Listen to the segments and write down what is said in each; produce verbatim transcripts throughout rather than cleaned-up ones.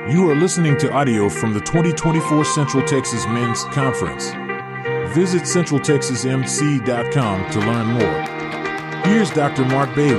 You are listening to audio from the twenty twenty-four Central Texas Men's Conference. Visit central texas m c dot com to learn more. Here's Doctor Mark Bailey.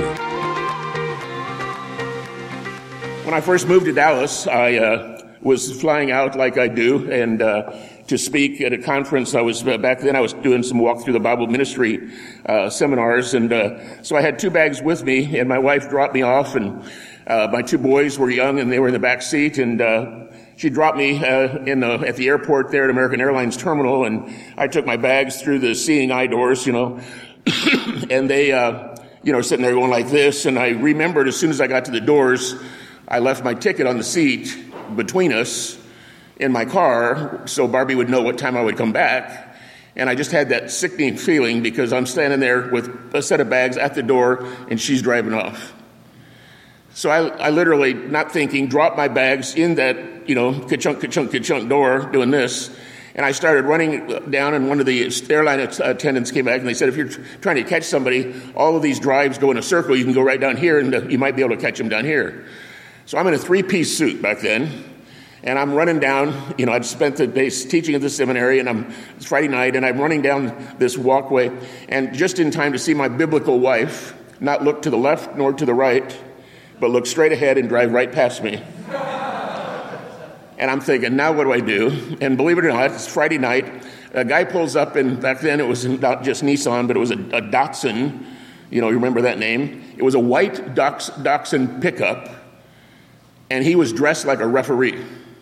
When I first moved to Dallas, I uh, was flying out like I do and uh, to speak at a conference. I was uh, back then I was doing some walk through the Bible ministry uh, seminars, and uh, so I had two bags with me, and my wife dropped me off, and Uh, my two boys were young, and they were in the back seat, and uh, she dropped me uh, in the, at the airport there at American Airlines Terminal, and I took my bags through the seeing eye doors, you know, and they, uh, you know, sitting there going like this, and I remembered as soon as I got to the doors, I left my ticket on the seat between us in my car, so Barbie would know what time I would come back, and I just had that sickening feeling because I'm standing there with a set of bags at the door, and she's driving off. So I, I literally, not thinking, dropped my bags in that, you know, ka-chunk, ka-chunk, ka-chunk door, doing this. And I started running down, and one of the airline attendants came back, and they said, if you're trying to catch somebody, all of these drives go in a circle. You can go right down here, and you might be able to catch them down here. So I'm in a three-piece suit back then, and I'm running down. You know, I'd spent the days teaching at the seminary, and I'm it's Friday night, and I'm running down this walkway, and just in time to see my biblical wife not look to the left nor to the right, but look straight ahead and drive right past me. And I'm thinking, now what do I do? And believe it or not, it's Friday night. A guy pulls up, and back then it was not just Nissan, but it was a, a Datsun. You know, you remember that name? It was a white Dax, Datsun pickup, and he was dressed like a referee.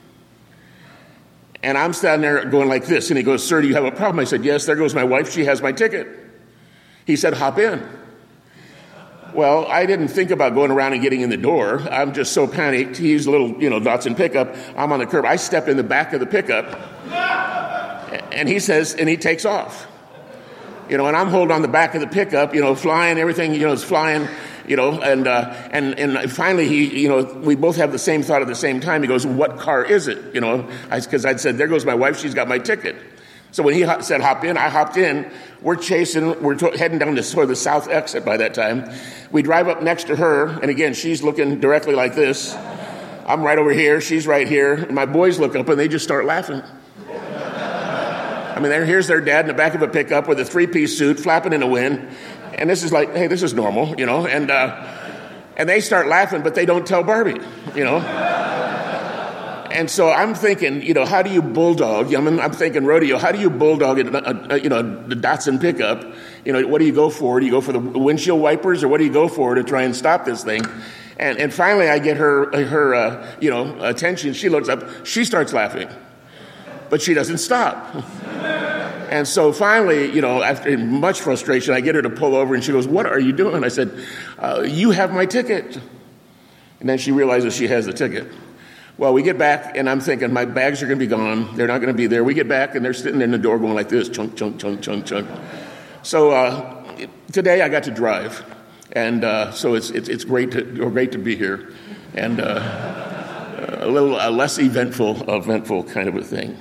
And I'm standing there going like this, and he goes, sir, do you have a problem? I said, yes, there goes my wife. She has my ticket. He said, hop in. Well, I didn't think about going around and getting in the door. I'm just so panicked. He's a little, you know, Datsun pickup. I'm on the curb. I step in the back of the pickup, and he says, and he takes off. You know, and I'm holding on the back of the pickup, you know, flying, everything, you know, is flying, you know, and uh, and and finally he, you know, we both have the same thought at the same time. He goes, what car is it? You know, because I'd said, there goes my wife. She's got my ticket. So when he said hop in, I hopped in. We're chasing, we're to- heading down to sort of the south exit by that time. We drive up next to her, and again, she's looking directly like this. I'm right over here, she's right here. And my boys look up, and they just start laughing. I mean, there, here's their dad in the back of a pickup with a three-piece suit, flapping in the wind. And this is like, hey, this is normal, you know. And uh, and they start laughing, but they don't tell Barbie, you know. And so I'm thinking, you know, how do you bulldog? I'm, I'm thinking rodeo. How do you bulldog a, a, a, you know, the Datsun pickup? You know, what do you go for? Do you go for the windshield wipers, or what do you go for to try and stop this thing? And and finally, I get her her uh, you know attention. She looks up. She starts laughing, but she doesn't stop. And so finally, you know, after much frustration, I get her to pull over, and she goes, "What are you doing?" I said, uh, "You have my ticket." And then she realizes she has the ticket. Well, we get back, and I'm thinking, my bags are going to be gone. They're not going to be there. We get back, and they're sitting in the door going like this, chunk, chunk, chunk, chunk, chunk. So uh, today I got to drive, and uh, so it's it's it's great to great to be here, and uh, a little a less eventful, eventful kind of a thing.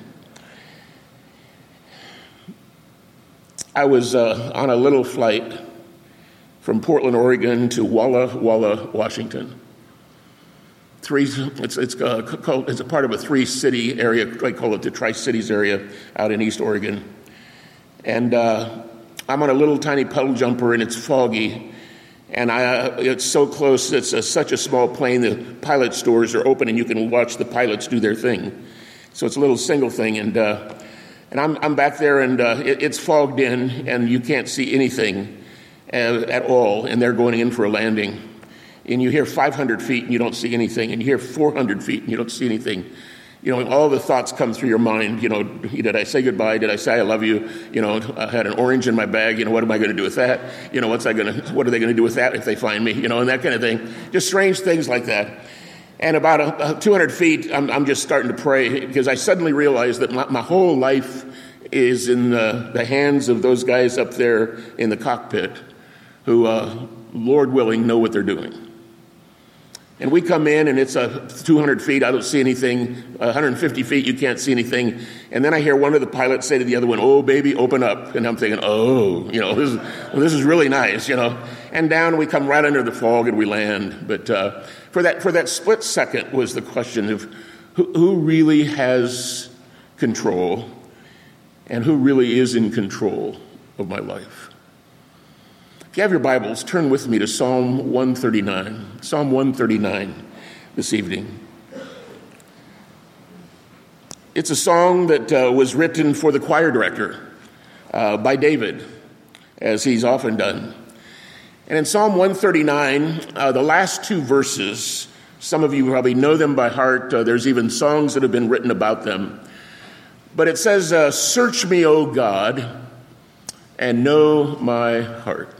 I was uh, on a little flight from Portland, Oregon, to Walla Walla, Washington. Three, it's it's uh, called, it's a part of a three-city area. I call it the Tri-Cities area out in East Oregon. And uh, I'm on a little tiny puddle jumper, and it's foggy. And I, uh, it's so close. It's a, such a small plane. The pilot stores are open, and you can watch the pilots do their thing. So it's a little single thing. And uh, and I'm I'm back there, and uh, it, it's fogged in, and you can't see anything uh, at all. And they're going in for a landing. And you hear five hundred feet and you don't see anything, and you hear four hundred feet and you don't see anything. You know, all the thoughts come through your mind. You know, did I say goodbye? Did I say I love you? You know, I had an orange in my bag. You know, what am I going to do with that? You know, what's I going to? What are they going to do with that if they find me? You know, and that kind of thing. Just strange things like that. And about a, a two hundred feet, I'm, I'm just starting to pray because I suddenly realized that my, my whole life is in the, the hands of those guys up there in the cockpit who, uh, Lord willing, know what they're doing. And we come in, and it's uh, two hundred feet. I don't see anything. one hundred fifty feet, you can't see anything. And then I hear one of the pilots say to the other one, "Oh, baby, open up." And I'm thinking, oh, you know, this is, well, this is really nice, you know. And down we come right under the fog, and we land. But uh, for that for that split second was the question of, Who, who really has control and who really is in control of my life? If you have your Bibles, turn with me to Psalm one thirty-nine. Psalm one thirty-nine this evening. It's a song that uh, was written for the choir director uh, by David, as he's often done. And in Psalm one thirty-nine, uh, the last two verses, some of you probably know them by heart. Uh, there's even songs that have been written about them. But it says, uh, "Search me, O God, and know my heart.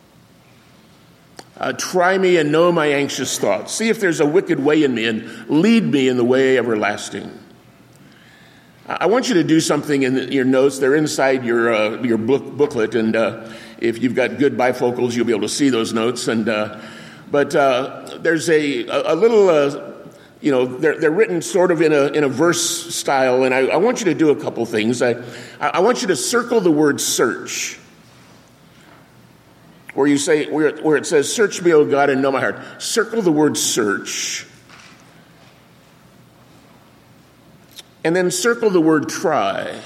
Uh, try me and know my anxious thoughts. See if there's a wicked way in me and lead me in the way everlasting." I want you to do something in your notes. They're inside your uh, your book, booklet, and uh, if you've got good bifocals, you'll be able to see those notes. And uh, but uh, there's a a little, uh, you know, they're they're written sort of in a in a verse style, and I, I want you to do a couple things. I I want you to circle the word "search," where you say where where it says, "Search me, O God, and know my heart." Circle the word "search." And then circle the word "try."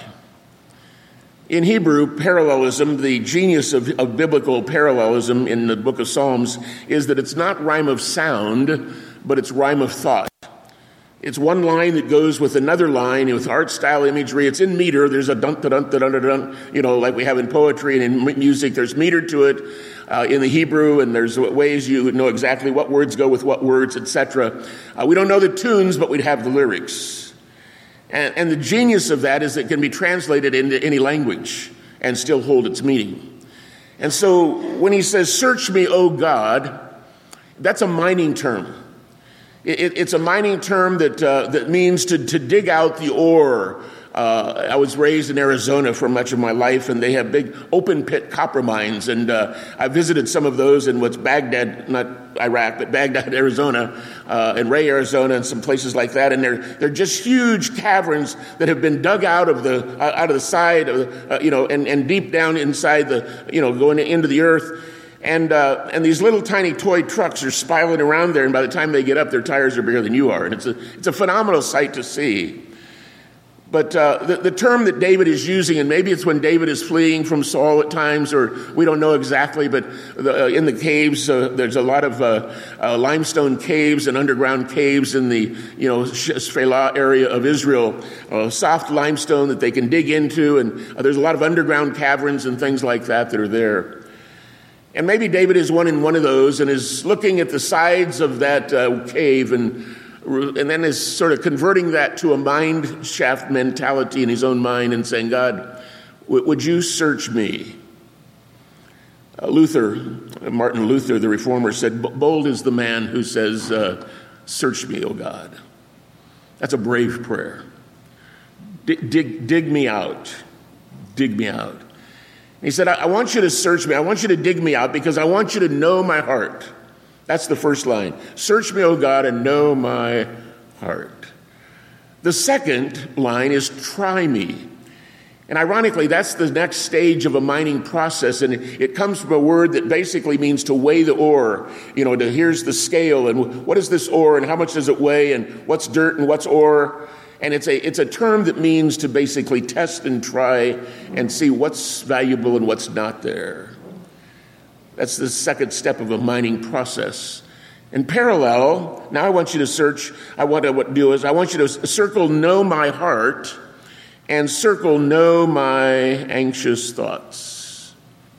In Hebrew, parallelism, the genius of, of biblical parallelism in the book of Psalms, is that it's not rhyme of sound, but it's rhyme of thought. It's one line that goes with another line with art style imagery. It's in meter. There's a dun dun dun dun dun dun, you know, like we have in poetry and in music. There's meter to it uh, in the Hebrew, and there's ways you know exactly what words go with what words, et cetera. Uh, we don't know the tunes, but we have the lyrics. And, and the genius of that is it can be translated into any language and still hold its meaning. And so when he says, "Search me, O God," that's a mining term. It, it, it's a mining term that uh, that means to, to dig out the ore. Uh, I was raised in Arizona for much of my life, and they have big open pit copper mines. And uh, I visited some of those in what's Baghdad, not Iraq, but Baghdad, Arizona, uh, and Ray, Arizona, and some places like that. And they're they're just huge caverns that have been dug out of the uh, out of the side, of the, uh, you know, and, and deep down inside the, you know, going into the earth. And uh, and these little tiny toy trucks are spiraling around there, and by the time they get up, their tires are bigger than you are. And it's a it's a phenomenal sight to see. But uh, the, the term that David is using, and maybe it's when David is fleeing from Saul at times, or we don't know exactly, but the, uh, in the caves, uh, there's a lot of uh, uh, limestone caves and underground caves in the, you know, Shephelah area of Israel, uh, soft limestone that they can dig into, and uh, there's a lot of underground caverns and things like that that are there. And maybe David is one in one of those and is looking at the sides of that uh, cave and And then is sort of converting that to a mind shaft mentality in his own mind and saying, "God, w- would you search me?" Uh, Luther, Martin Luther, the reformer, said, "Bold is the man who says, uh, 'Search me, O God.'" That's a brave prayer. D- dig, dig me out. Dig me out. And he said, I-, I want you to search me. I want you to dig me out because I want you to know my heart. That's the first line. "Search me, O God, and know my heart." The second line is "try me." And ironically, that's the next stage of a mining process. And it comes from a word that basically means to weigh the ore. You know, to, here's the scale, and what is this ore, and how much does it weigh, and what's dirt, and what's ore. And it's a, it's a term that means to basically test and try and see what's valuable and what's not there. That's the second step of a mining process. In parallel, now I want you to search, I want to what do is I want you to circle "know my heart" and circle "know my anxious thoughts."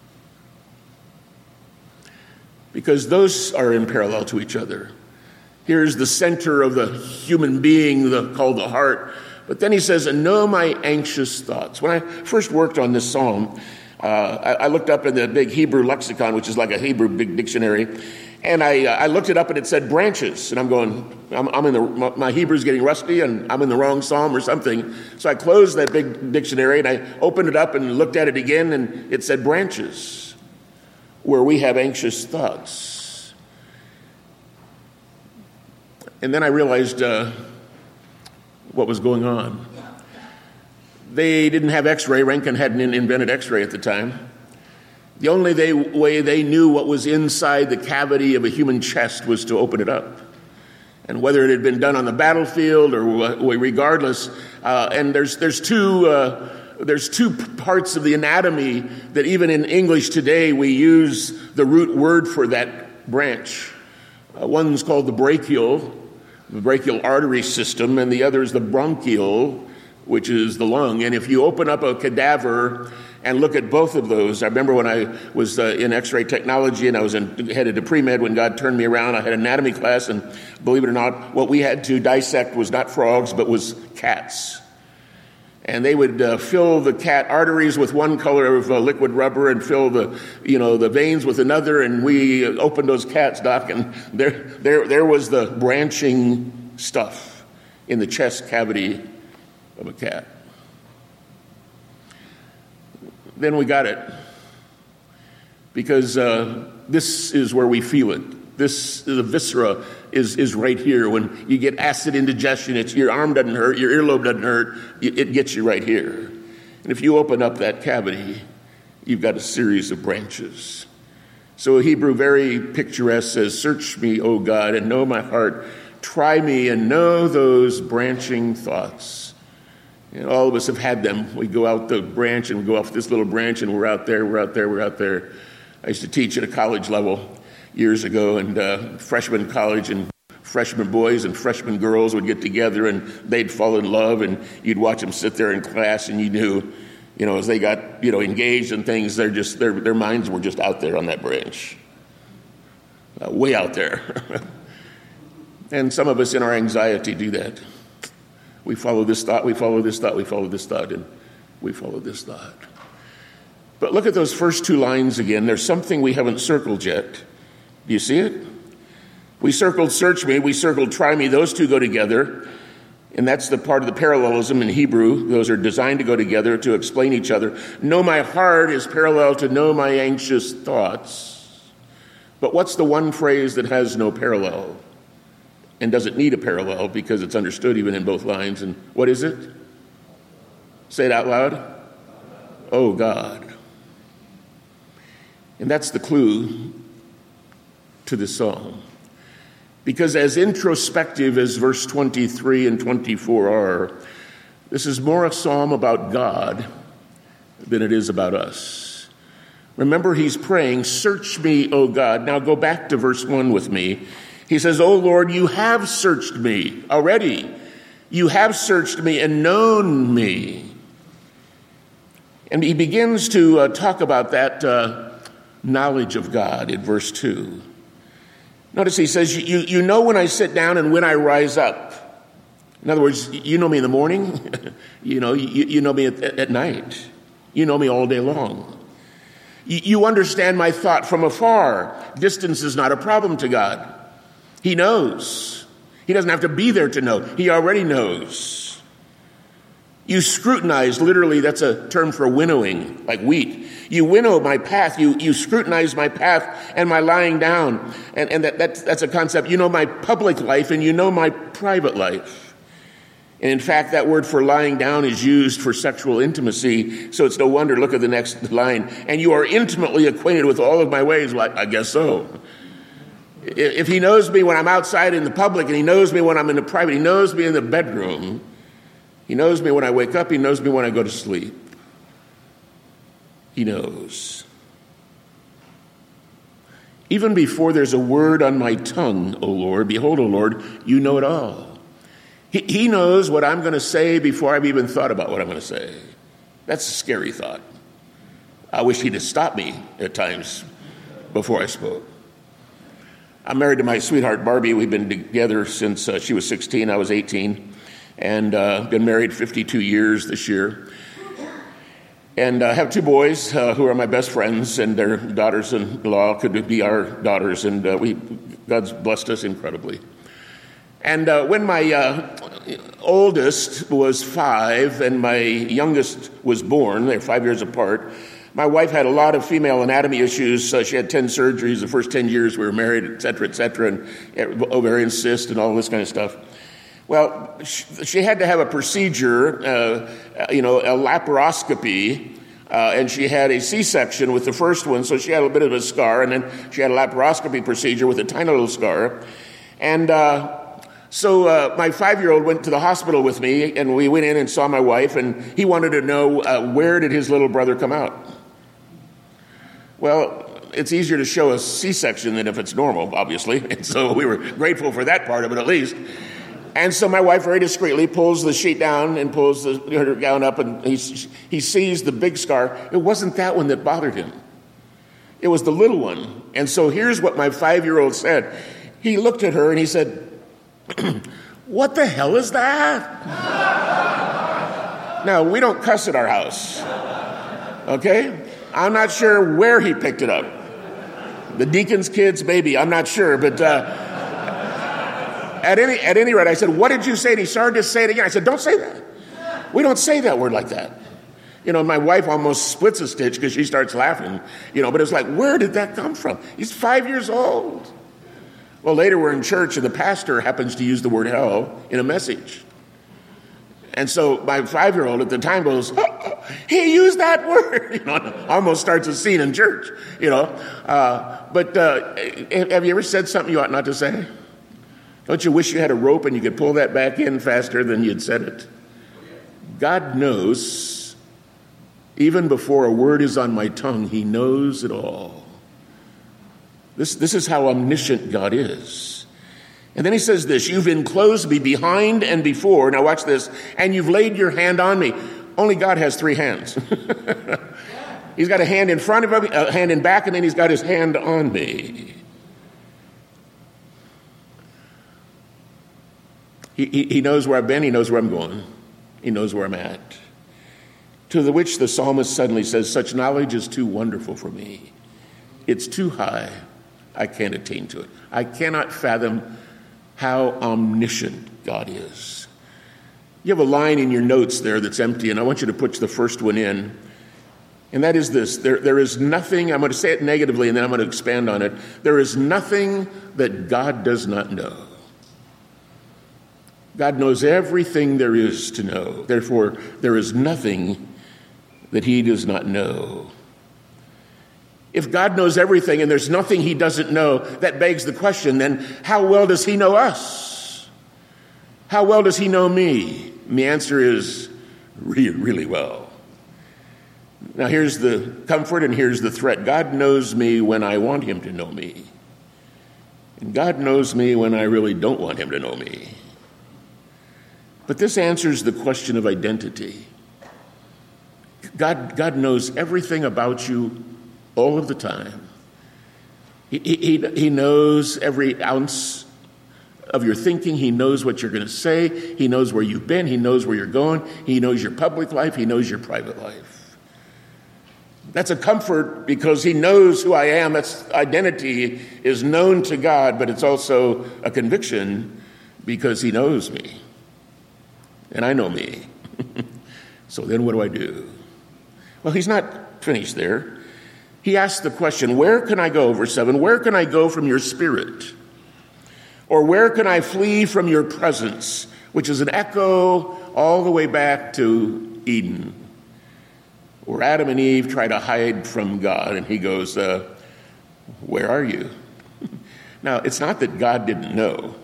Because those are in parallel to each other. Here's the center of the human being, the, called the heart. But then he says, "and know my anxious thoughts." When I first worked on this psalm, Uh, I, I looked up in the big Hebrew lexicon, which is like a Hebrew big dictionary, and I, uh, I looked it up and it said branches. And I'm going, I'm, I'm in the, my, my Hebrew's getting rusty and I'm in the wrong psalm or something. So I closed that big dictionary and I opened it up and looked at it again, and it said branches, where we have anxious thoughts. And then I realized uh, what was going on. They didn't have X-ray. Rankin hadn't invented X-ray at the time. The only they, way they knew what was inside the cavity of a human chest was to open it up. and whether it had been done on the battlefield or regardless. Uh, and there's there's two uh, there's two parts of the anatomy that even in English today we use the root word for that branch. Uh, one's called the brachial, the brachial artery system, and the other is the bronchial, which is the lung. And if you open up a cadaver and look at both of those, I remember when I was uh, in X-ray technology and I was in, headed to pre-med when God turned me around, I had an anatomy class, and believe it or not, what we had to dissect was not frogs, but was cats. And they would uh, fill the cat arteries with one color of uh, liquid rubber and fill the, you know, the veins with another. And we opened those cats, Doc, and there, there, there was the branching stuff in the chest cavity of a cat. Then we got it, because uh, this is where we feel it. This, the viscera is, is right here. When you get acid indigestion, it's, your arm doesn't hurt, your earlobe doesn't hurt, it gets you right here. And if you open up that cavity, you've got a series of branches. So Hebrew very picturesque says, "Search me, O God, and know my heart. Try me and know those branching thoughts." And all of us have had them. We go out the branch and we go off this little branch and we're out there, we're out there, we're out there. I used to teach at a college level years ago, and uh, freshman college, and freshman boys and freshman girls would get together and they'd fall in love, and you'd watch them sit there in class, and you knew, you know, as they got, you know, engaged in things, they're just, their, their minds were just out there on that branch, uh, way out there. And some of us in our anxiety do that. We follow this thought, we follow this thought, we follow this thought, and we follow this thought. But look at those first two lines again. There's something we haven't circled yet. Do you see it? We circled search me, we circled try me. Those two go together. And that's the part of the parallelism in Hebrew. Those are designed to go together to explain each other. Know my heart is parallel to know my anxious thoughts. But what's the one phrase that has no parallel? And doesn't need a parallel because it's understood even in both lines. And what is it? Say it out loud. Oh, God. And that's the clue to this psalm. Because as introspective as verse twenty-three and twenty-four are, this is more a psalm about God than it is about us. Remember, he's praying, "Search me, O God." Now go back to verse one with me. He says, "O Lord, you have searched me already. You have searched me and known me." And he begins to uh, talk about that uh, knowledge of God in verse two. Notice he says, you, you know when I sit down and when I rise up. In other words, you know me in the morning. you know, you, you know me at, at night. You know me all day long. You, you understand my thought from afar. Distance is not a problem to God. He knows. He doesn't have to be there to know. He already knows. You scrutinize, literally that's a term for winnowing, like wheat. You winnow my path. You you scrutinize my path and my lying down. And, and that, that that's a concept. You know my public life and you know my private life. And in fact, that word for lying down is used for sexual intimacy. So it's no wonder, look at the next line. And you are intimately acquainted with all of my ways. Well, I guess so. If he knows me when I'm outside in the public, and he knows me when I'm in the private, he knows me in the bedroom, he knows me when I wake up, he knows me when I go to sleep. He knows. Even before there's a word on my tongue, O Lord, behold, O Lord, you know it all. He, he knows what I'm going to say before I've even thought about what I'm going to say. That's a scary thought. I wish he'd have stopped me at times before I spoke. I'm married to my sweetheart, Barbie. We've been together since uh, she was sixteen, I was eighteen, and uh, been married fifty-two years this year. And I uh, have two boys uh, who are my best friends, and their daughters-in-law could be our daughters, and uh, we God's blessed us incredibly. And uh, when my uh, oldest was five and my youngest was born, they're five years apart, my wife had a lot of female anatomy issues. Uh, she had ten surgeries the first ten years we were married, et cetera, et cetera, and ovarian cyst and all this kind of stuff. Well, she, she had to have a procedure, uh, you know, a laparoscopy, uh, and she had a C-section with the first one, so she had a bit of a scar, and then she had a laparoscopy procedure with a tiny little scar. And uh, So uh, my five-year-old went to the hospital with me, and we went in and saw my wife, and he wanted to know uh, where did his little brother come out. Well, it's easier to show a C-section than if it's normal, obviously, and so we were grateful for that part of it at least. And so my wife very discreetly pulls the sheet down and pulls the, her gown up, and he, he sees the big scar. It wasn't that one that bothered him. It was the little one. And so here's what my five-year-old said. He looked at her and he said, "What the hell is that?" Now, we don't cuss at our house, okay? I'm not sure where he picked it up. The deacon's kids, maybe, I'm not sure, but uh, at any at any rate, I said, "What did you say?" And he started to say it again. I said, "Don't say that. We don't say that word like that." You know, my wife almost splits a stitch because she starts laughing, you know, but it's like, where did that come from? He's five years old. Well, later we're in church, and the pastor happens to use the word hell in a message. And so my five-year-old at the time goes, "Oh, he used that word," you know, almost starts a scene in church, you know. Uh, but uh, have you ever said something you ought not to say? Don't you wish you had a rope and you could pull that back in faster than you'd said it? God knows, even before a word is on my tongue, he knows it all. This, this is how omniscient God is. And then he says this, "You've enclosed me behind and before." Now watch this. "And you've laid your hand on me." Only God has three hands. He's got a hand in front of him, a hand in back, and then he's got his hand on me. He, he, he knows where I've been. He knows where I'm going. He knows where I'm at. To the which the psalmist suddenly says, "Such knowledge is too wonderful for me. It's too high. I can't attain to it. I cannot fathom how omniscient God is." You have a line in your notes there that's empty, and I want you to put the first one in. And that is this. There, there is nothing, I'm going to say it negatively, and then I'm going to expand on it. There is nothing that God does not know. God knows everything there is to know. Therefore, there is nothing that he does not know. If God knows everything and there's nothing he doesn't know, that begs the question, then how well does he know us? How well does he know me? And the answer is really, really well. Now here's the comfort and here's the threat. God knows me when I want him to know me. And God knows me when I really don't want him to know me. But this answers the question of identity. God, God knows everything about you all of the time. He, he, he knows every ounce of your thinking. He knows what you're going to say. He knows where you've been. He knows where you're going. He knows your public life. He knows your private life. That's a comfort because he knows who I am. That's identity is known to God, but it's also a conviction because he knows me. And I know me. So then what do I do? Well, he's not finished there. He asks the question, where can I go, verse seven, where can I go from your spirit? Or where can I flee from your presence? Which is an echo all the way back to Eden, where Adam and Eve try to hide from God. And he goes, uh, where are you? Now, it's not that God didn't know.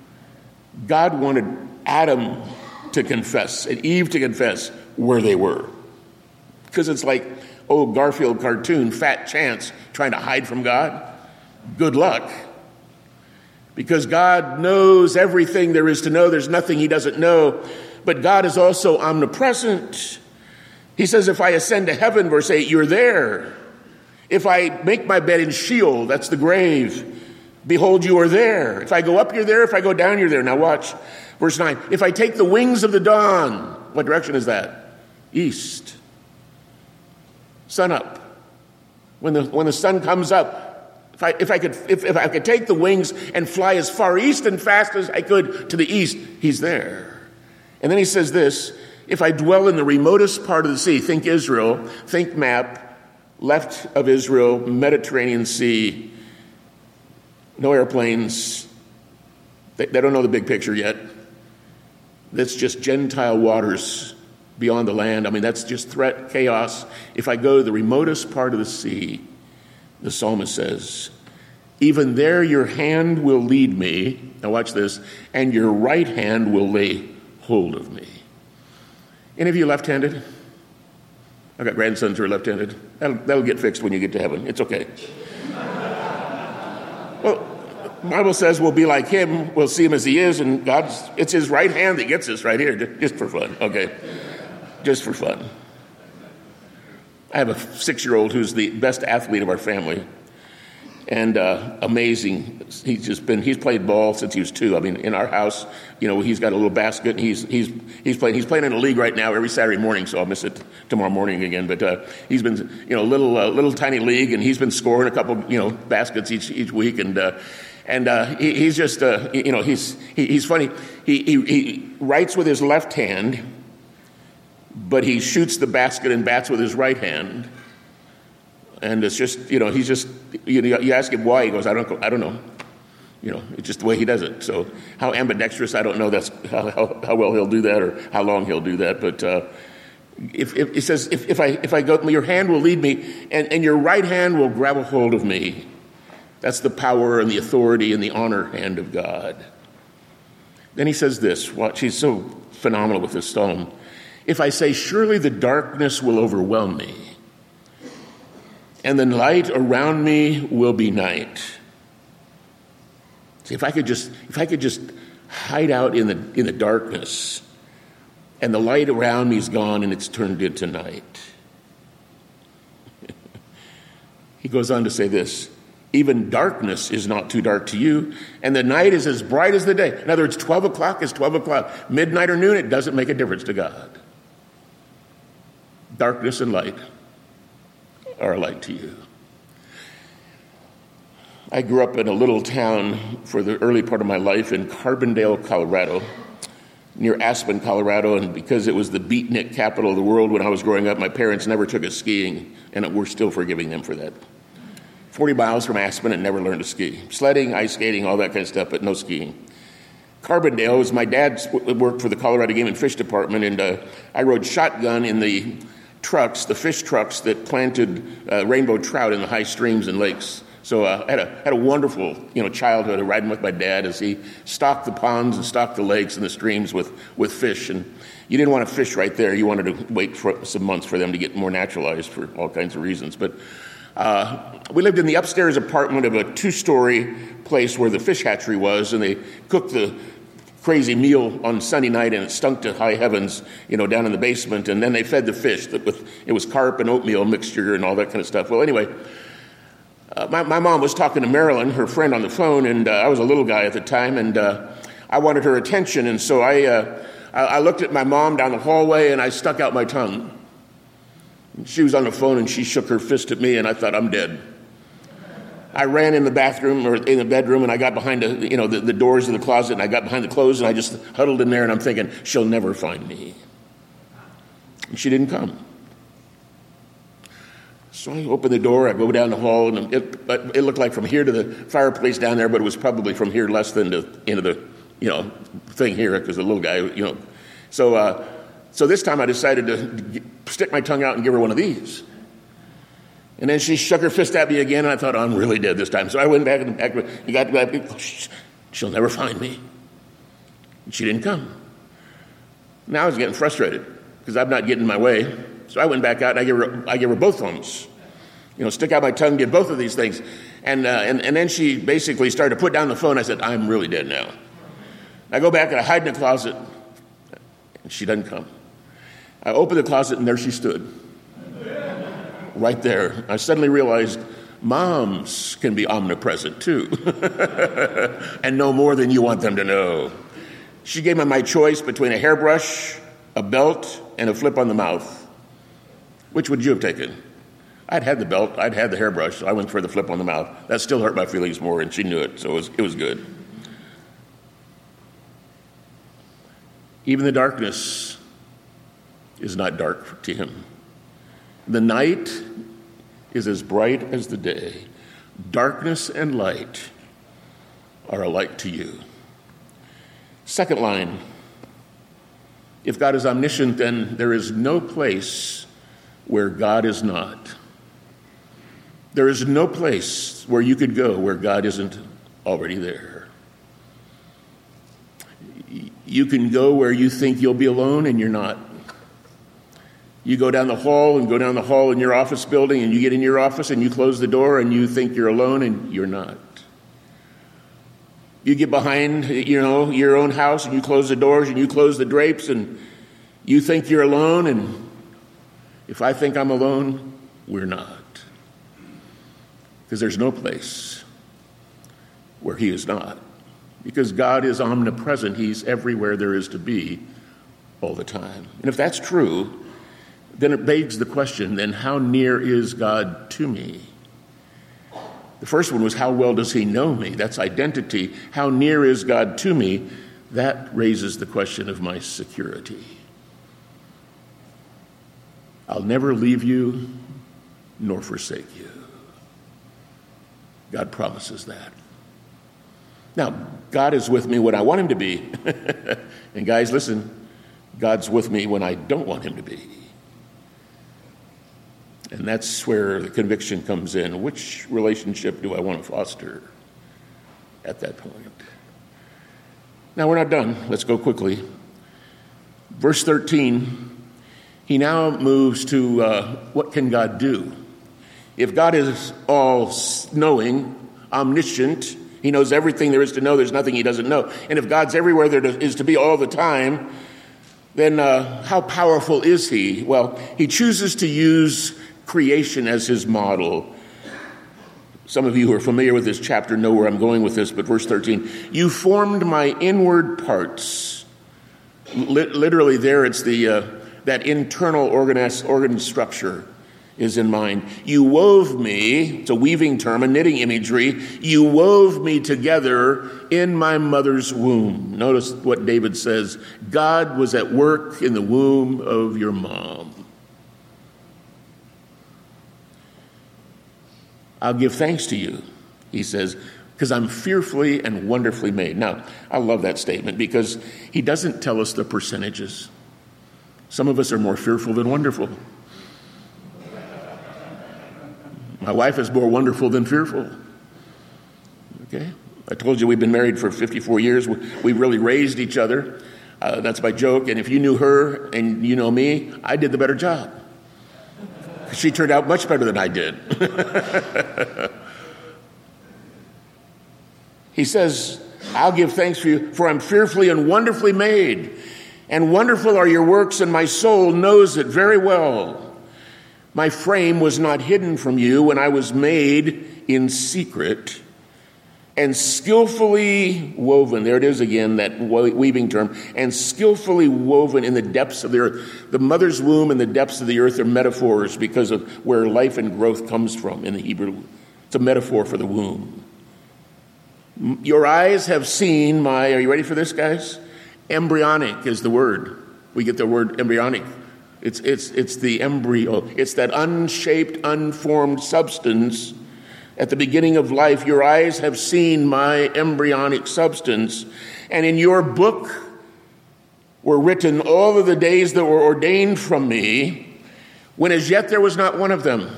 God wanted Adam to confess and Eve to confess where they were. Because it's like, oh, Garfield cartoon, Fat Chance, trying to hide from God. Good luck. Because God knows everything there is to know. There's nothing he doesn't know. But God is also omnipresent. He says, if I ascend to heaven, verse eight, you're there. If I make my bed in Sheol, that's the grave, behold, you are there. If I go up, you're there. If I go down, you're there. Now watch. Verse nine, if I take the wings of the dawn, what direction is that? East. Sun up. When the when the sun comes up, if I if I could if, if I could take the wings and fly as far east and fast as I could to the east, he's there. And then he says this, if I dwell in the remotest part of the sea, think Israel, think map, left of Israel, Mediterranean Sea, no airplanes. They, they don't know the big picture yet. That's just Gentile waters beyond the land. I mean, that's just threat, chaos. If I go to the remotest part of the sea, the psalmist says, Even there your hand will lead me. Now watch this. And your right hand will lay hold of me. Any of you left-handed? I've got grandsons who are left-handed. That'll, that'll get fixed when you get to heaven. It's okay. Well, the Bible says we'll be like him. We'll see him as he is. And God's, it's his right hand that gets us right here. Just for fun. Okay. Just for fun. I have a six-year-old who's the best athlete of our family. And uh, amazing. He's just been, he's played ball since he was two. I mean, in our house, you know, he's got a little basket, and he's he's he's playing he's playing in a league right now every Saturday morning, so I'll miss it tomorrow morning again. But uh, he's been, you know, little uh, little tiny league, and he's been scoring a couple, you know, baskets each each week, and uh, and uh, he, he's just, uh, you know, he's he, he's funny. He, he he writes with his left hand, but he shoots the basket and bats with his right hand. And it's just, you know, he's just, you know, you ask him why, he goes, I don't, I don't know. You know, it's just the way he does it. So how ambidextrous, I don't know that's how, how, how well he'll do that or how long he'll do that. But uh, if, if it says, if, if I if I go, your hand will lead me, and, and your right hand will grab a hold of me. That's the power and the authority and the honor hand of God. Then he says this, watch, he's so phenomenal with this psalm. If I say, surely the darkness will overwhelm me, and the light around me will be night. See, if I could just, if I could just hide out in the in the darkness, and the light around me is gone, and it's turned into night. He goes on to say this: even darkness is not too dark to you, and the night is as bright as the day. In other words, twelve o'clock is twelve o'clock, midnight or noon, it doesn't make a difference to God. Darkness and light are alike to you. I grew up in a little town for the early part of my life in Carbondale, Colorado, near Aspen, Colorado, and because it was the beatnik capital of the world when I was growing up, my parents never took us skiing, and we're still forgiving them for that. forty miles from Aspen and never learned to ski. Sledding, ice skating, all that kind of stuff, but no skiing. Carbondale was my dad worked for the Colorado Game and Fish Department, and uh, I rode shotgun in the trucks, the fish trucks that planted uh, rainbow trout in the high streams and lakes. So uh, I had a had a wonderful, you know, childhood of riding with my dad as he stocked the ponds and stocked the lakes and the streams with, with fish. And you didn't want to fish right there. You wanted to wait for some months for them to get more naturalized for all kinds of reasons. But uh, we lived in the upstairs apartment of a two-story place where the fish hatchery was, and they cooked the crazy meal on Sunday night, and it stunk to high heavens, you know, down in the basement. And then they fed the fish with, it was carp and oatmeal mixture and all that kind of stuff. Well, anyway, uh, my, my mom was talking to Marilyn, her friend, on the phone, and uh, I was a little guy at the time, and uh, I wanted her attention. And so I, uh, I, I looked at my mom down the hallway, and I stuck out my tongue. And she was on the phone, and she shook her fist at me, and I thought, I'm dead. I ran in the bathroom or in the bedroom, and I got behind the, you know, the, the doors of the closet, and I got behind the clothes, and I just huddled in there, and I'm thinking, she'll never find me. And she didn't come. So I open the door, I go down the hall, and it, it looked like from here to the fireplace down there, but it was probably from here less than to into the, you know, thing here, because the little guy, you know. So, uh, so this time I decided to get, stick my tongue out and give her one of these. And then she shook her fist at me again, and I thought, oh, I'm really dead this time. So I went back and back. You got to go back. She'll never find me. And she didn't come. Now I was getting frustrated because I'm not getting my way. So I went back out and I gave her, I gave her both thumbs. You know, stick out my tongue, did both of these things. And, uh, and, and then she basically started to put down the phone. I said, I'm really dead now. I go back and I hide in the closet, and she doesn't come. I open the closet, and there she stood. Right there. I suddenly realized moms can be omnipresent too and know more than you want them to know. She gave me my choice between a hairbrush, a belt, and a flip on the mouth. Which would you have taken? I'd had the belt, I'd had the hairbrush, so I went for the flip on the mouth. That still hurt my feelings more, and she knew it, so it was, it was good. Even the darkness is not dark to him. The night is as bright as the day. Darkness and light are alike to you. Second line, if God is omniscient, then there is no place where God is not. There is no place where you could go where God isn't already there. You can go where you think you'll be alone and you're not. You go down the hall and go down the hall in your office building and you get in your office and you close the door and you think you're alone and you're not. You get behind, you know, your own house and you close the doors and you close the drapes and you think you're alone, and if I think I'm alone, we're not. Because there's no place where he is not. Because God is omnipresent. He's everywhere there is to be all the time. And if that's true, then it begs the question, then how near is God to me? The first one was, how well does he know me? That's identity. How near is God to me? That raises the question of my security. I'll never leave you nor forsake you. God promises that. Now, God is with me when I want him to be. And guys, listen, God's with me when I don't want him to be. And that's where the conviction comes in. Which relationship do I want to foster at that point? Now, we're not done. Let's go quickly. Verse thirteen, he now moves to uh, what can God do? If God is all-knowing, omniscient, he knows everything there is to know, there's nothing he doesn't know. And if God's everywhere there is to be all the time, then uh, how powerful is he? Well, he chooses to use creation as his model. Some of you who are familiar with this chapter know where I'm going with this, but verse thirteen, you formed my inward parts. L- literally there it's the uh, that internal organ, organ structure is in mind. You wove me, it's a weaving term, a knitting imagery. You wove me together in my mother's womb. Notice what David says. God was at work in the womb of your mom. I'll give thanks to you, he says, because I'm fearfully and wonderfully made. Now, I love that statement because he doesn't tell us the percentages. Some of us are more fearful than wonderful. My wife is more wonderful than fearful. Okay? I told you we've been married for fifty-four years. We really raised each other. Uh, that's my joke. And if you knew her and you know me, I did the better job. She turned out much better than I did. He says, I'll give thanks for you, for I'm fearfully and wonderfully made. And wonderful are your works, and my soul knows it very well. My frame was not hidden from you when I was made in secret and skillfully woven. There it is again, that weaving term. And skillfully woven in the depths of the earth. The mother's womb and the depths of the earth are metaphors because of where life and growth comes from in the Hebrew. It's a metaphor for the womb. Your eyes have seen my, are you ready for this, guys? Embryonic is the word. We get the word embryonic. It's, it's, it's the embryo. It's that unshaped, unformed substance. At the beginning of life, your eyes have seen my embryonic substance. And in your book were written all of the days that were ordained from me, when as yet there was not one of them.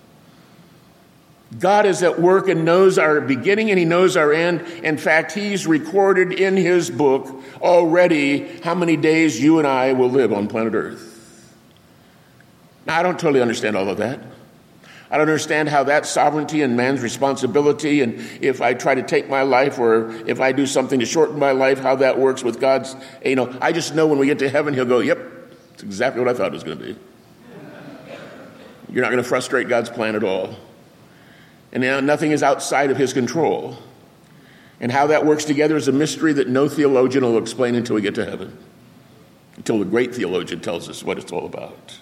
God is at work and knows our beginning and he knows our end. In fact, he's recorded in his book already how many days you and I will live on planet Earth. Now, I don't totally understand all of that. I don't understand how that sovereignty and man's responsibility, and if I try to take my life or if I do something to shorten my life, how that works with God's, you know, I just know when we get to heaven, he'll go, yep, it's exactly what I thought it was going to be. You're not going to frustrate God's plan at all. And now nothing is outside of his control. And how that works together is a mystery that no theologian will explain until we get to heaven. Until the great theologian tells us what it's all about.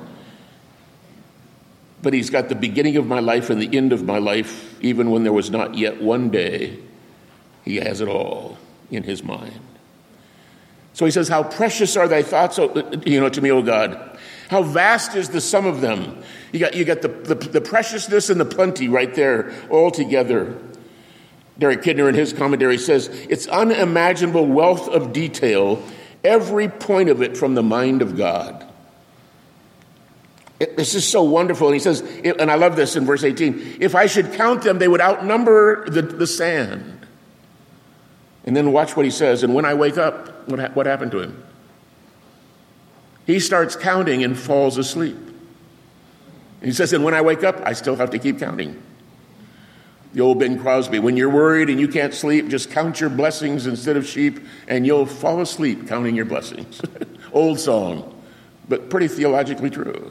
But he's got the beginning of my life and the end of my life, even when there was not yet one day. He has it all in his mind. So he says, how precious are thy thoughts, you know, to me, O God. How vast is the sum of them. You got, you got the, the, the preciousness and the plenty right there all together. Derek Kidner in his commentary says, it's unimaginable wealth of detail, every point of it from the mind of God. It, this is so wonderful. And he says, and I love this in verse eighteen, if I should count them, they would outnumber the, the sand. And then watch what he says. And when I wake up, what, ha- what happened to him? He starts counting and falls asleep. And he says, and when I wake up, I still have to keep counting. The old Bing Crosby, when you're worried and you can't sleep, just count your blessings instead of sheep, and you'll fall asleep counting your blessings. Old song, but pretty theologically true.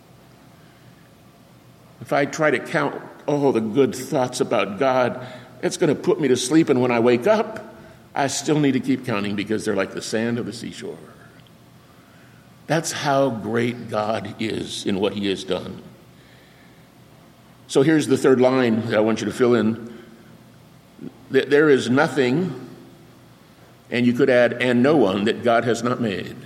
If I try to count all the good thoughts about God, it's going to put me to sleep, and when I wake up, I still need to keep counting because they're like the sand of the seashore. That's how great God is in what he has done. So here's the third line that I want you to fill in. There is nothing, and you could add, and no one, that God has not made.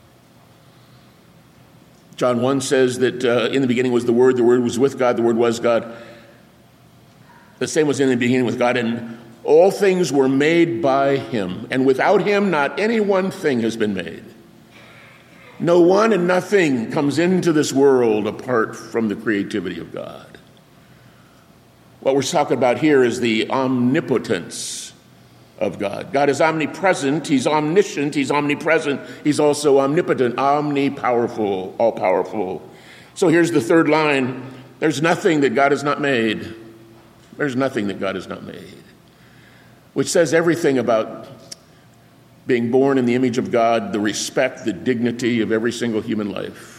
John one says that uh, in the beginning was the Word, the Word was with God, the Word was God. The same was in the beginning with God, and all things were made by him, and without him not any one thing has been made. No one and nothing comes into this world apart from the creativity of God. What we're talking about here is the omnipotence of God. God is omnipresent, he's omniscient, he's omnipresent, he's also omnipotent, omnipowerful, all-powerful. So here's the third line. There's nothing that God has not made. There's nothing that God has not made. Which says everything about being born in the image of God, the respect, the dignity of every single human life.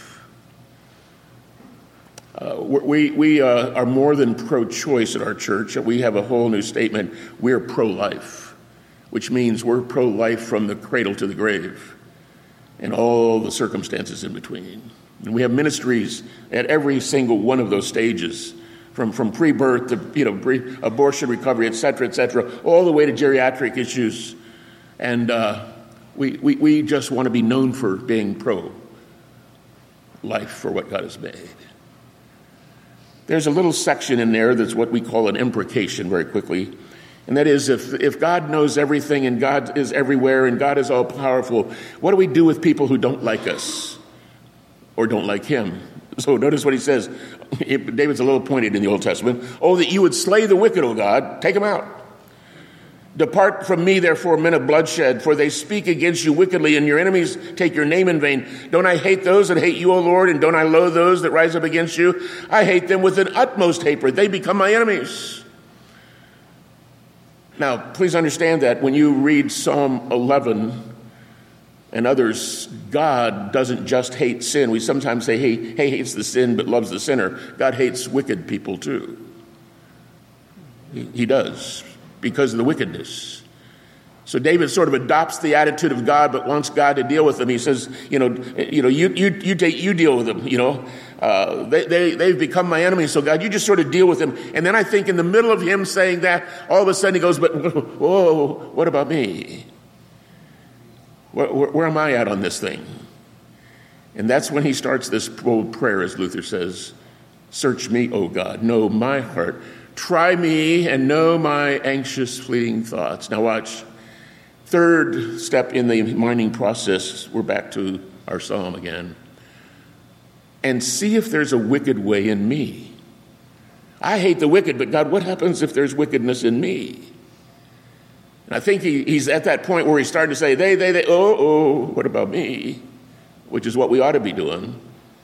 Uh, we we uh, are more than pro-choice at our church. We have a whole new statement. We're pro-life, which means we're pro-life from the cradle to the grave and all the circumstances in between. And we have ministries at every single one of those stages, from, from pre-birth to you know pre- abortion recovery, et cetera, et cetera, all the way to geriatric issues. And uh, we, we, we just want to be known for being pro-life, for what God has made. There's a little section in there that's what we call an imprecation very quickly. And that is, if, if God knows everything and God is everywhere and God is all powerful, what do we do with people who don't like us or don't like him? So notice what he says. David's a little pointed in the Old Testament. Oh, that you would slay the wicked, O God. Take them out. Depart from me, therefore, men of bloodshed, for they speak against you wickedly, and your enemies take your name in vain. Don't I hate those that hate you, O Lord, and don't I loathe those that rise up against you? I hate them with an utmost hatred. They become my enemies. Now, please understand that when you read Psalm eleven and others, God doesn't just hate sin. We sometimes say, hey, he hates the sin but loves the sinner. God hates wicked people too. He, he does. Because of the wickedness. So David sort of adopts the attitude of God, but wants God to deal with them. He says, you know, you know, you you you take you deal with them. You know, uh, they they they've become my enemies. So God, you just sort of deal with them. And then I think in the middle of him saying that, all of a sudden he goes, but whoa, what about me? Where, where, where am I at on this thing? And that's when he starts this bold prayer, as Luther says, "Search me, O God, know my heart. Try me and know my anxious, fleeting thoughts." Now watch. Third step in the mining process, we're back to our psalm again. And see if there's a wicked way in me. I hate the wicked, but God, what happens if there's wickedness in me? And I think he, he's at that point where he's starting to say, they, they, they, oh, oh, what about me? Which is what we ought to be doing.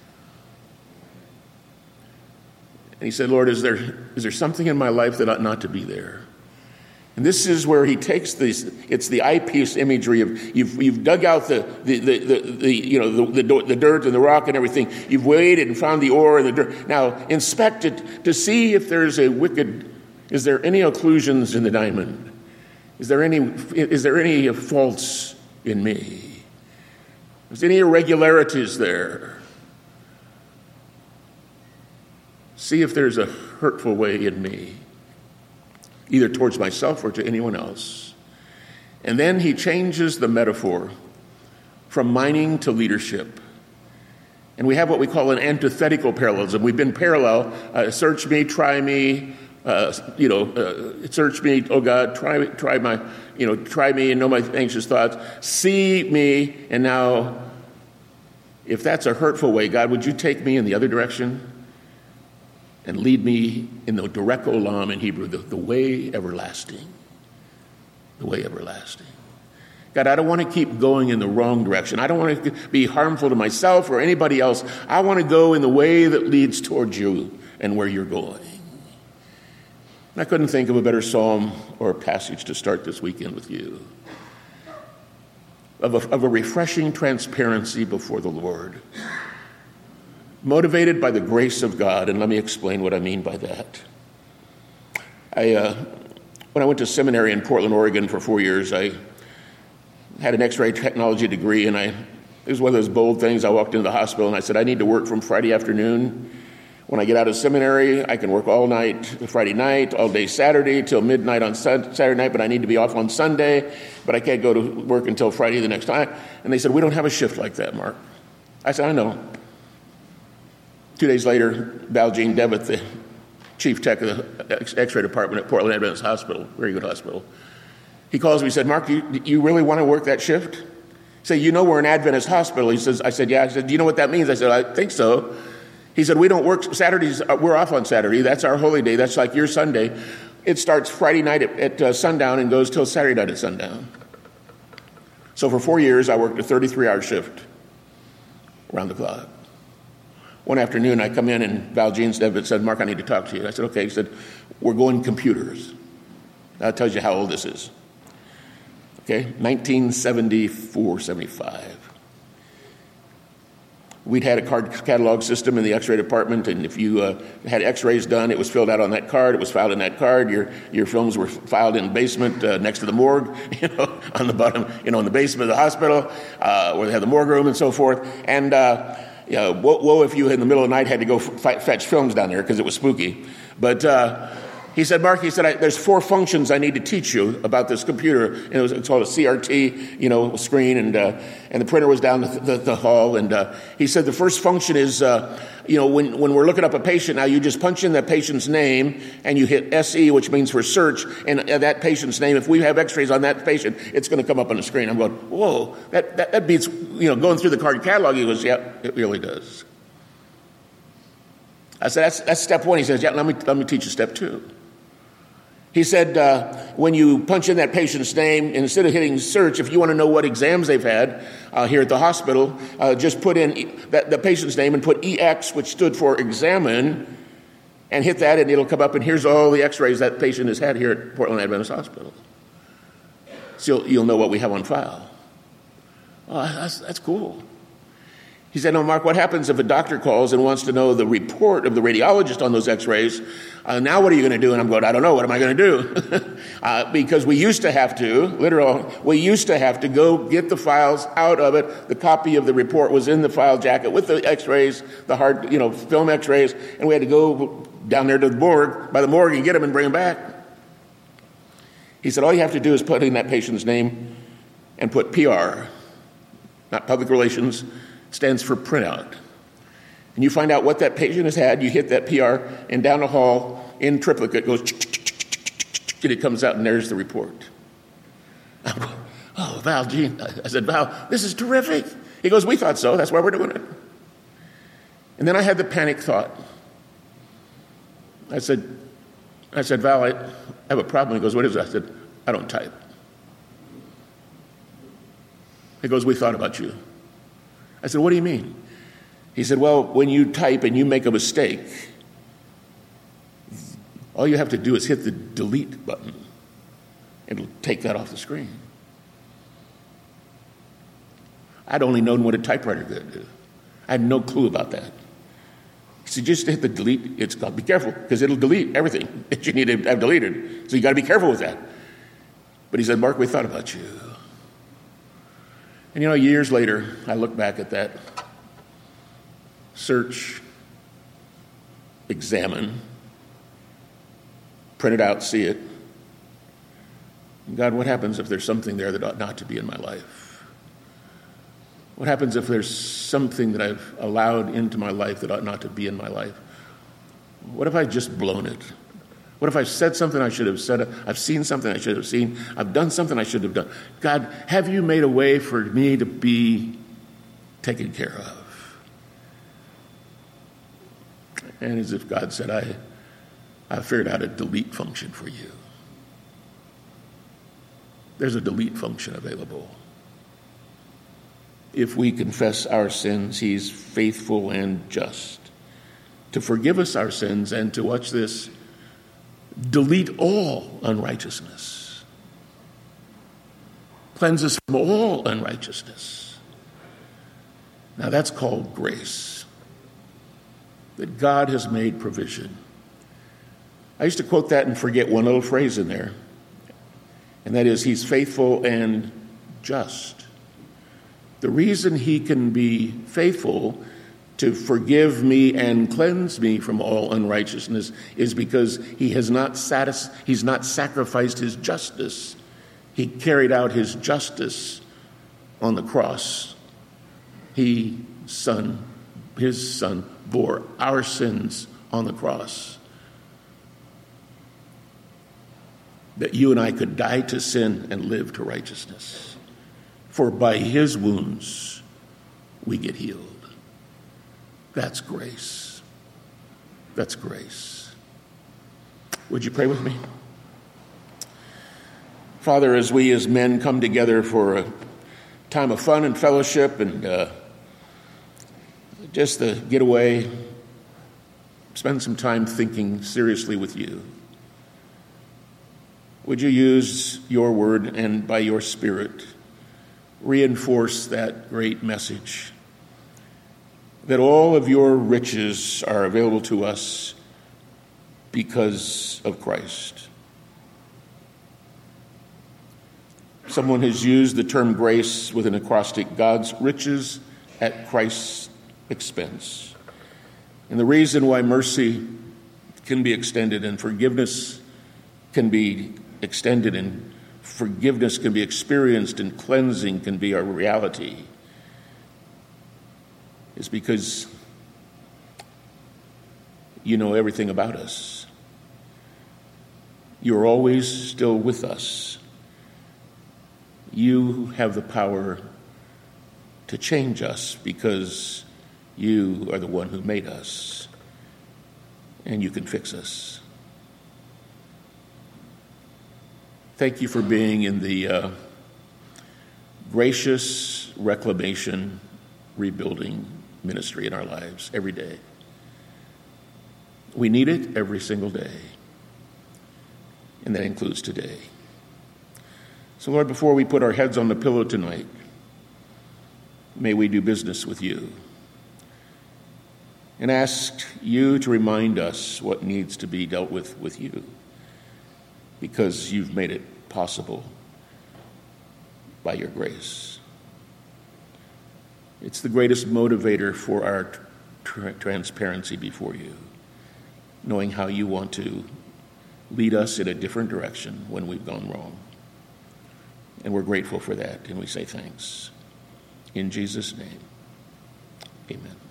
And he said, Lord, is there is there something in my life that ought not to be there? And this is where he takes this, it's the eyepiece imagery of, you've you've dug out the, the, the, the, the you know, the, the, the dirt and the rock and everything. You've weighed it and found the ore and the dirt. Now, inspect it to see if there's a wicked, is there any occlusions in the diamond? Is there any, is there any faults in me? Is there any irregularities there? See if there's a hurtful way in me, either towards myself or to anyone else. And then he changes the metaphor from mining to leadership. And we have what we call an antithetical parallelism. We've been parallel. Uh, search me, try me, uh, you know, uh, search me, oh God, try try my, you know, try me and know my anxious thoughts. See me, and now if that's a hurtful way, God, would you take me in the other direction and lead me in the derek olam in Hebrew, the, the way everlasting, the way everlasting. God, I don't want to keep going in the wrong direction. I don't want to be harmful to myself or anybody else. I want to go in the way that leads towards you and where you're going. And I couldn't think of a better psalm or a passage to start this weekend with you. Of a, of a refreshing transparency before the Lord. Motivated by the grace of God, and let me explain what I mean by that. I, uh, when I went to seminary in Portland, Oregon for four years, I had an X-ray technology degree, and I, it was one of those bold things. I walked into the hospital, and I said, I need to work from Friday afternoon. When I get out of seminary, I can work all night Friday night, all day Saturday, till midnight on Saturday night, but I need to be off on Sunday, but I can't go to work until Friday the next time. And they said, we don't have a shift like that, Mark. I said, I know. Two days later, Valjean Devitt, the chief tech of the X-ray department at Portland Adventist Hospital, very good hospital, he calls me and said, Mark, you, you really want to work that shift? He said, you know we're an Adventist hospital. He says, I said, yeah. I said, do you know what that means? I said, I think so. He said, we don't work Saturdays. We're off on Saturday. That's our holy day. That's like your Sunday. It starts Friday night at, at uh, sundown and goes till Saturday night at sundown. So for four years, I worked a thirty-three hour shift around the clock. One afternoon, I come in and Valjean Devitt said, Mark, I need to talk to you. I said, okay. He said, we're going computers. That tells you how old this is. Okay, nineteen seventy-four, seventy-five. We'd had a card catalog system in the X-ray department, and if you uh, had X-rays done, it was filled out on that card. It was filed in that card. Your your films were filed in the basement uh, next to the morgue, you know, on the bottom, you know, in the basement of the hospital, uh, where they had the morgue room and so forth. And uh, you know, woe, woe if you in the middle of the night had to go f- fetch films down there because it was spooky. But uh, he said, Mark, he said, I, there's four functions I need to teach you about this computer. And it was it's called a C R T, you know, screen, and uh, and the printer was down the, the, the hall. And uh, he said the first function is, uh, you know, when, when we're looking up a patient, now you just punch in that patient's name and you hit S E, which means for search, and uh, that patient's name. If we have X-rays on that patient, it's going to come up on the screen. I'm going, whoa, that, that, that beats, you know, going through the card catalog. He goes, yeah, it really does. I said, that's, that's step one. He says, yeah, let me, let me teach you step two. He said, uh, when you punch in that patient's name, instead of hitting search, if you want to know what exams they've had uh, here at the hospital, uh, just put in e- that, the patient's name and put E X, which stood for examine, and hit that, and it'll come up, and here's all the X-rays that patient has had here at Portland Adventist Hospital. So you'll, you'll know what we have on file. Oh, that's, that's cool. He said, no, Mark, what happens if a doctor calls and wants to know the report of the radiologist on those X-rays? Uh, now what are you going to do? And I'm going, I don't know. What am I going to do? uh, because we used to have to, literally, we used to have to go get the files out of it. The copy of the report was in the file jacket with the X-rays, the hard, you know, film X-rays, and we had to go down there to the morgue, by the morgue, and get them and bring them back. He said, all you have to do is put in that patient's name and put P R, not public relations, stands for printout. And you find out what that patient has had, you hit that P R, and down the hall, in triplicate, goes, and it comes out, and there's the report. I'm going, oh, Val, gee. I said, Val, this is terrific. He goes, we thought so. That's why we're doing it. And then I had the panic thought. I said, I said, Val, I have a problem. He goes, what is it? I said, I don't type. He goes, we thought about you. I said, what do you mean? He said, well, when you type and you make a mistake, all you have to do is hit the delete button. It'll take that off the screen. I'd only known what a typewriter could do. I had no clue about that. He said, just hit the delete. It's got to be careful because it'll delete everything that you need to have deleted. So you got to be careful with that. But he said, Mark, we thought about you. And, you know, years later, I look back at that search, examine, print it out, see it. And God, what happens if there's something there that ought not to be in my life? What happens if there's something that I've allowed into my life that ought not to be in my life? What if I've just blown it? What if I've said something I should have said? I've seen something I should have seen. I've done something I should have done. God, have you made a way for me to be taken care of? And as if God said, I, I figured out a delete function for you. There's a delete function available. If we confess our sins, he's faithful and just to forgive us our sins and to, watch this, delete all unrighteousness. Cleanse us from all unrighteousness. Now that's called grace. That God has made provision. I used to quote that and forget one little phrase in there. And that is, he's faithful and just. The reason he can be faithful to forgive me and cleanse me from all unrighteousness is because he has not satis- he's not sacrificed his justice. He carried out his justice on the cross. He, son, his son, bore our sins on the cross. That you and I could die to sin and live to righteousness. For by his wounds we get healed. That's grace. That's grace. Would you pray with me? Father, as we as men come together for a time of fun and fellowship and uh, just to get away, spend some time thinking seriously with you. Would you use your word and by your Spirit reinforce that great message that all of your riches are available to us because of Christ. Someone has used the term grace with an acrostic, God's riches at Christ's expense. And the reason why mercy can be extended and forgiveness can be extended and forgiveness can be experienced and cleansing can be our reality is because you know everything about us. You're always still with us. You have the power to change us because you are the one who made us, and you can fix us. Thank you for being in the uh, gracious reclamation, rebuilding ministry in our lives every day. We need it every single day, and that includes today. So, Lord, before we put our heads on the pillow tonight, may we do business with you and ask you to remind us what needs to be dealt with with you, because you've made it possible by your grace. It's the greatest motivator for our tra- transparency before you, knowing how you want to lead us in a different direction when we've gone wrong. And we're grateful for that, and we say thanks. In Jesus' name, amen.